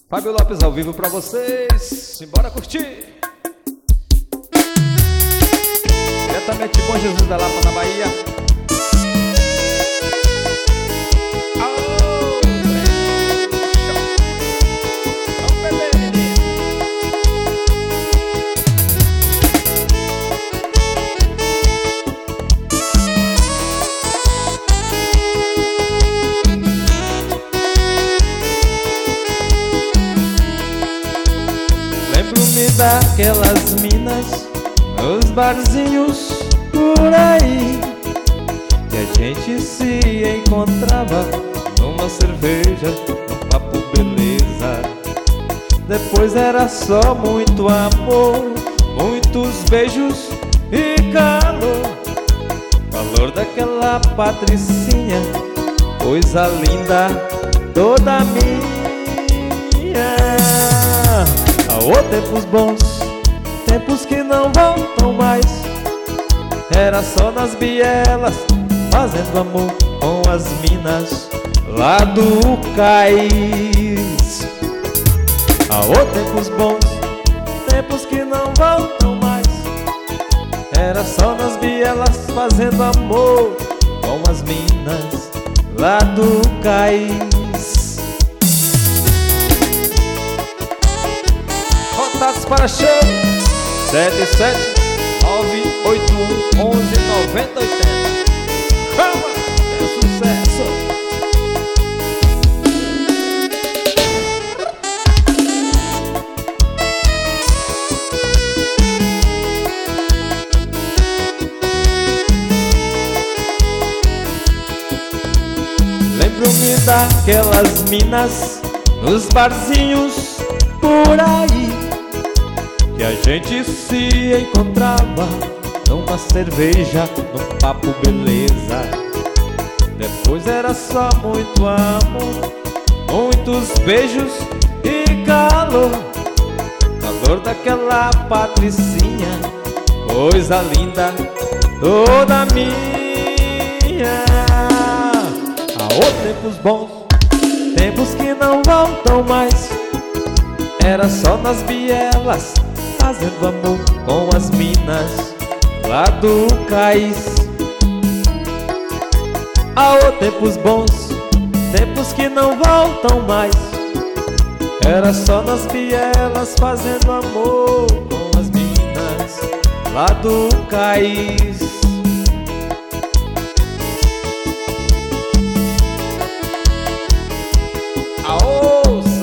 Fábio Lopes ao vivo pra vocês. Simbora curtir. Diretamente Bom Jesus da Lapa, na Bahia. Lembro-me daquelas minas nos barzinhos por aí, que a gente se encontrava numa cerveja, num papo beleza. Depois era só muito amor, muitos beijos e calor. Valor daquela patricinha, coisa linda, toda minha. Aô, tempos bons, tempos que não voltam mais. Era só nas bielas, fazendo amor com as minas lá do cais. Aô, tempos bons, tempos que não voltam mais. Era só nas bielas, fazendo amor com as minas lá do cais. Contatos para show 77-981-11-9080. Calma, é sucesso. Lembro-me daquelas minas nos barzinhos por aí, que a gente se encontrava numa cerveja, num papo beleza. Depois era só muito amor, muitos beijos e calor. Calor daquela patricinha, coisa linda, toda minha. Aô, tempos bons, tempos que não voltam mais. Era só nas bielas, fazendo amor com as minas lá do cais. Aô, tempos bons, tempos que não voltam mais. Era só nas bielas, fazendo amor com as minas lá do cais. Aô,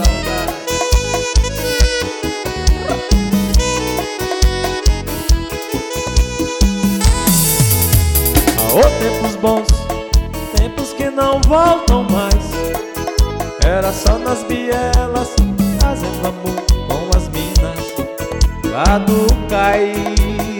Aô, tempos bons, tempos que não voltam mais. Era só nas bielas, fazendo amor com as minas lá do cais.